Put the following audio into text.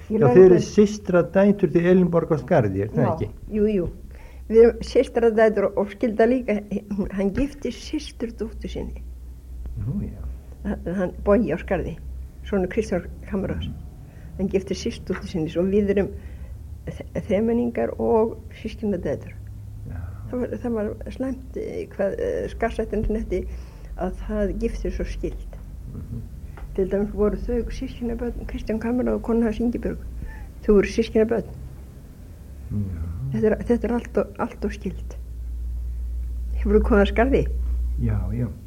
Já, þeir eru systra dætur til Elínborg á Skarði, er það ekki? Jú. Við erum systra dætur og skilda líka, hann gifti systurdóttur sinni. Nú, já. Hann Bogi á Skarði, svona Kristján Kamrás. Hann gifti systurdóttur sinni, svo við erum þremenningar og systkinadætur. Það var slæmt hvað Skarðsættin snetti að það gifti svo skild. Til dæmis voru þau systkinabörn, Kristján Kamrás og kona hans Ingibjörg. Þau voru systkinabörn. Þetta er allt og skild. Hefur þú komið að Skarði? Já.